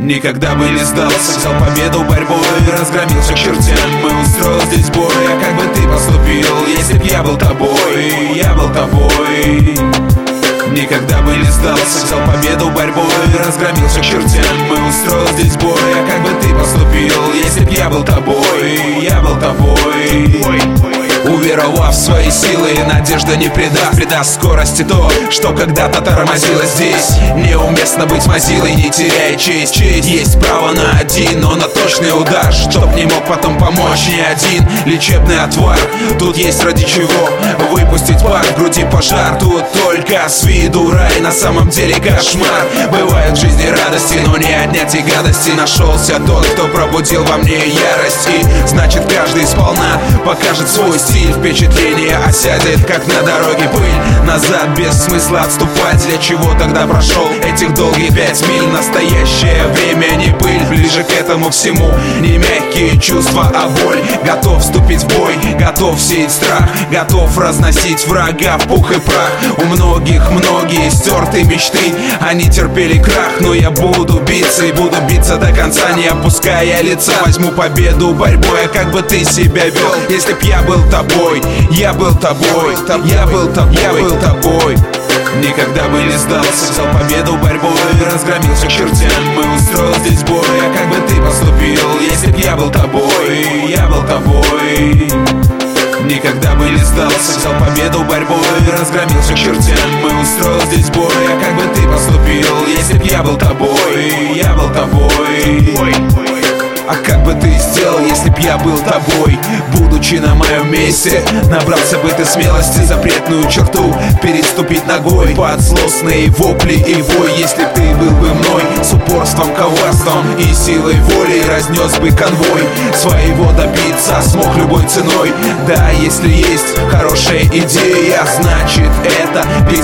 Никогда бы не сдался, взял победу борьбой, разгромился к чертям и устроил здесь бой. А как бы ты поступил, если б я был тобой, я был тобой? Никогда бы не сдался, взял победу борьбой, разгромился к чертям и устроил здесь бой. А как бы ты поступил, если б я был тобой, я был тобой? Уверовав в свои силы, и надежда не предаст скорости то, что когда-то тормозило здесь. Неуместно быть мазилой, не теряя честь. Есть право на один, но на точный удар, чтоб не мог потом помочь ни один лечебный отвар. Тут есть ради чего выпустить пар, в груди пожар. Тут только с виду рай, на самом деле кошмар. Бывают в жизни радости, но не отнять и гадости. Нашелся тот, кто пробудил во мне ярость, и значит каждый сполна покажет свой стиль. Впечатление осядет, как на дороге пыль. Назад без смысла отступать, для чего тогда прошел этих долгих 5 миль? Настоящее время не пыль, ближе к этому всему не мягкие чувства, а боль. Готов вступить в бой, готов сеять страх, готов разносить врага в пух и прах. У многих многие стертые мечты, они терпели крах, но я буду биться и буду биться до конца, не опуская лица. Возьму победу борьбой, а как бы ты себя вел, если б я был тобой, я был тобой, я был тобой, я был тобой? Никогда бы не сдался, взял победу борьбой, разгромился к чертям и устроил здесь бой. А как бы ты поступил, если б я был тобой, я был тобой? Никогда бы не сдался, взял победу борьбой, разгромился к чертям и устроил здесь бой. А как бы ты поступил, если б я был тобой, я был тобой? А как бы ты сделал, если б я был тобой, будучи на моем месте? Набрался бы ты смелости запретную черту переступить ногой под злостные вопли и вой. Если б ты был бы мной, с упорством, коварством и силой воли разнес бы конвой. Своего добиться смог любой ценой. Да, если есть хорошая идея, значит это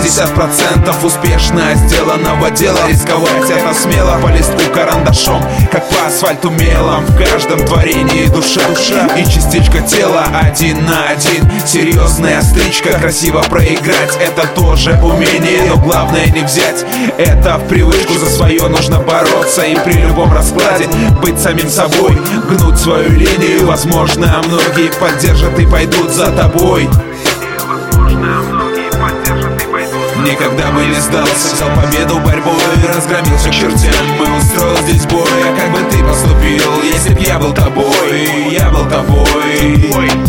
50% успешно сделанного дела. Рисковать это смело, по листку карандашом, как по асфальту мелом. В каждом творении душа и частичка тела один на один. Серьезная стычка, красиво проиграть, это тоже умение. Но главное не взять это в привычку, за свое нужно бороться. И при любом раскладе быть самим собой, гнуть свою линию. Возможно, многие поддержат и пойдут за тобой. Никогда бы не сдался, взял победу борьбой, разгромился к чертям и устроил здесь бой. А как бы ты поступил, если б я был тобой, я был тобой?